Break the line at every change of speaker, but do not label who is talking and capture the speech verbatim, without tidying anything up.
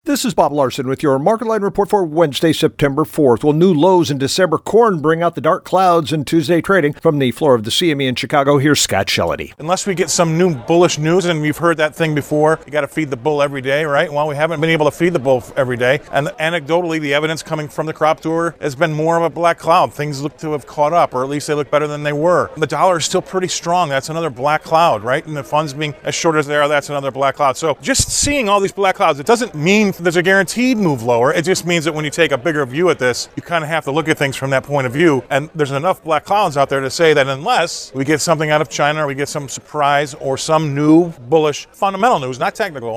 This is Bob Larson with your Market Line report for Wednesday, September fourth. Well, new lows in December corn bring out the dark clouds in Tuesday trading. From the floor of the C M E in Chicago, here's Scott Shellady.
Unless we get some new bullish news, and you've heard that thing before, you got to feed the bull every day, right? Well, we haven't been able to feed the bull every day. And anecdotally, the evidence coming from the crop tour has been more of a black cloud. Things look to have caught up, or at least they look better than they were. The dollar is still pretty strong. That's another black cloud, right? And the funds being as short as they are, that's another black cloud. So just seeing all these black clouds, it doesn't mean there's a guaranteed move lower. It just means that when you take a bigger view at this, you kind of have to look at things from that point of view. And there's enough black clouds out there to say that unless we get something out of China, or we get some surprise or some new bullish fundamental news, not technical,